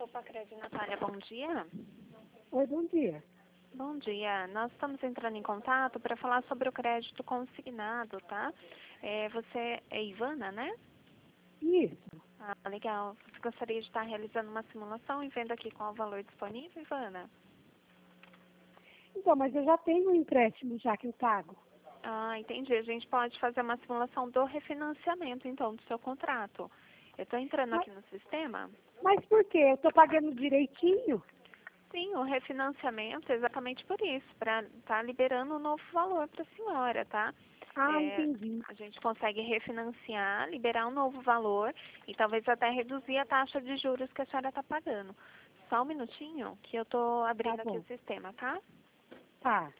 Copa Crédito, Natália, bom dia. Oi, bom dia. Bom dia. Nós estamos entrando em contato para falar sobre o crédito consignado, tá? Você é Ivana, né? Isso. Ah, legal. Você gostaria de estar realizando uma simulação e vendo aqui qual o valor disponível, Ivana? Então, mas eu já tenho um empréstimo já que eu pago. Ah, entendi. A gente pode fazer uma simulação do refinanciamento, então, do seu contrato. Eu estou entrando Mas, aqui no sistema. mas por quê? Eu estou pagando direitinho? Sim, o refinanciamento é exatamente por isso, para estar liberando um novo valor para a senhora, tá? Ah, entendi. A gente consegue refinanciar, liberar um novo valor e talvez até reduzir a taxa de juros que a senhora está pagando. Só um minutinho que eu estou Tá abrindo aqui o bom. sistema, tá? Tá.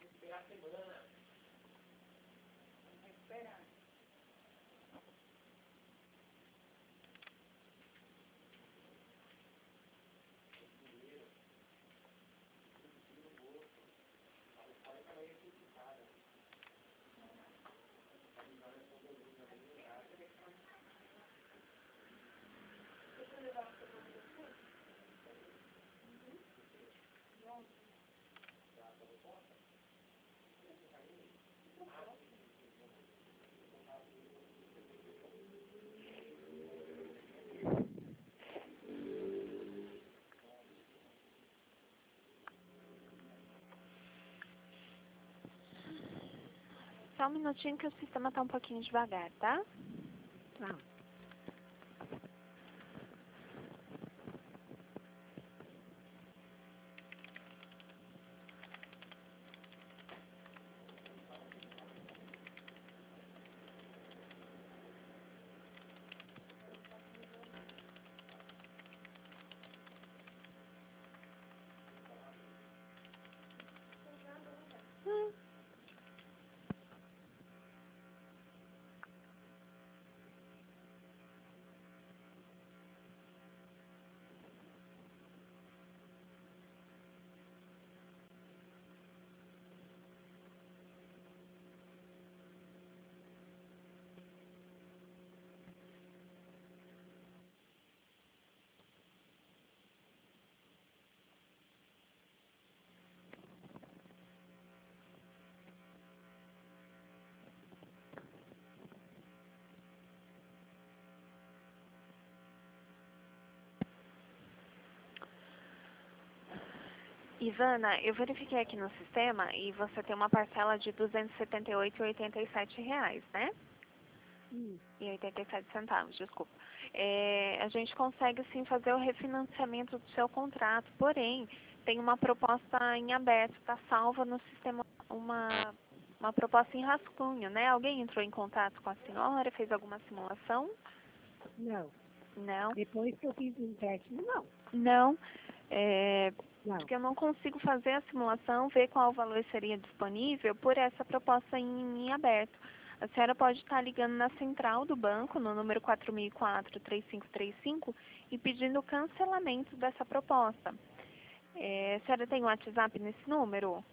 Só um minutinho que o sistema está um pouquinho devagar, tá? Tá. Ivana, eu verifiquei aqui no sistema e você tem uma parcela de R$ 278,87, né? E 87 centavos, desculpa. A gente consegue sim fazer o refinanciamento do seu contrato, porém, tem uma proposta em aberto, está salva no sistema uma proposta em rascunho, né? Alguém entrou em contato com a senhora, fez alguma simulação? Não. Não? Depois que eu fiz o empréstimo, não. Não. Não. Porque eu não consigo fazer a simulação, ver qual valor seria disponível por essa proposta em aberto. A senhora pode estar ligando na central do banco, no número 4004-3535, e pedindo o cancelamento dessa proposta. A senhora tem um WhatsApp nesse número?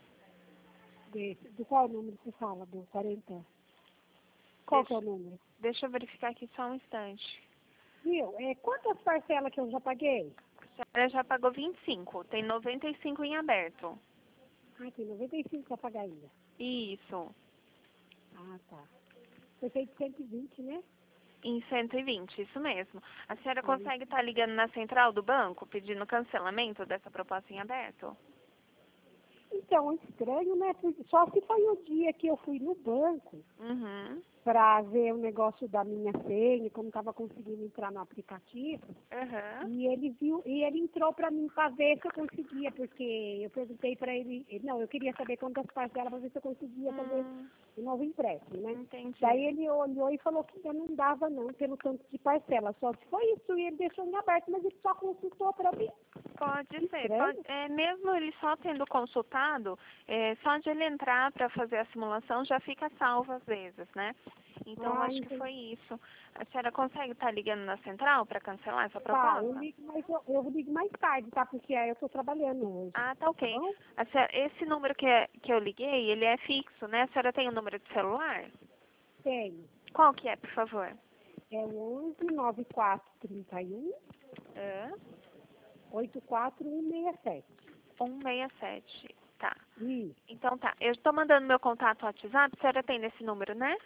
Do qual número você fala? Do 40? Qual que é o número? Deixa eu verificar aqui só um instante. Viu? Quantas parcelas que eu já paguei? A senhora já pagou 25, tem 95 em aberto. Ah, tem 95 para pagar ainda. Isso. Ah, tá. Foi feito 120, né? Em 120, isso mesmo. A senhora consegue estar ligando na central do banco pedindo cancelamento dessa proposta em aberto? Então, estranho, né? Só se foi o dia que eu fui no banco Uhum. para ver o negócio da minha senha, como estava conseguindo entrar no aplicativo. Uhum. E ele viu, e ele entrou para mim para ver se eu conseguia, porque eu perguntei para não, eu queria saber quantas parcelas para ver se eu conseguia fazer o novo empréstimo, né? Entendi. Daí ele olhou e falou que ainda não dava não, pelo tanto de parcela, só se foi isso, e ele deixou em aberto, mas ele só consultou para mim. Pode ser. Estranho. Mesmo ele só tendo consultado, só de ele entrar para fazer a simulação já fica salvo às vezes, né? Então, acho que Entendi. foi isso. A senhora consegue estar ligando na central para cancelar essa Tá, proposta? eu ligo mais tarde, tá? Porque aí eu tô trabalhando hoje. Ah, tá ok. Tá bom? Esse número que eu liguei, ele é fixo, né? A senhora tem o número de celular? Tenho. Qual que é, por favor? É o 11 9431 É? 84167. 167. Tá. Isso. Então tá. Eu estou mandando meu contato no WhatsApp. A senhora tem nesse número, né?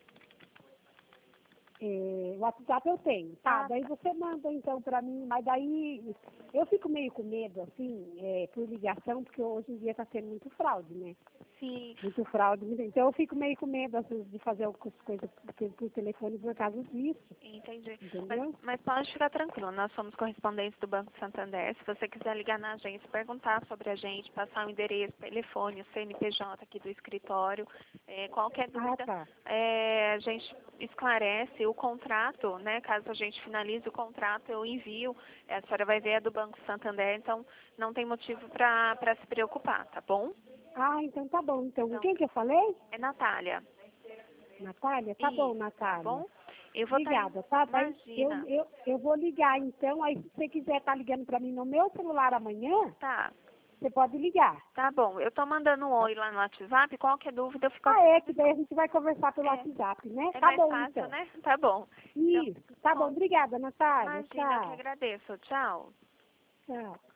O WhatsApp eu tenho, tá? Ah, Daí você manda então pra mim, mas daí eu fico meio com medo, assim, por ligação, porque hoje em dia tá tendo muito fraude, né? sim. Muito fraude, então eu fico meio com medo, assim, de fazer algumas coisas por telefone por causa disso, Entendi. entendeu? Mas pode ficar tranquilo, nós somos correspondentes do Banco Santander. Se você quiser ligar na agência, perguntar sobre a gente, passar o endereço, telefone, o CNPJ aqui do escritório, qualquer dúvida, Tá. a gente esclarece o contrato, né? Caso a gente finalize o contrato, eu envio. A senhora vai ver é do Banco Santander, então não tem motivo para se preocupar, tá bom? Então tá bom. Então, Então, quem que eu falei? é Natália. Natália? Tá bom, Isso, tá Natália. bom? Eu vou estar Obrigada, tá? Daí Imagina. eu vou ligar então, aí se você quiser estar ligando para mim no meu celular amanhã, Tá. você pode ligar. Tá bom, eu tô mandando um oi lá no WhatsApp, qualquer dúvida eu fico Que daí a gente vai conversar pelo WhatsApp, né? é Tá mais bom, fácil, então. né? Tá bom. Então, Isso, tá bom. Obrigada, Natália. imagina, eu que Tchau. agradeço. Tchau. Tchau.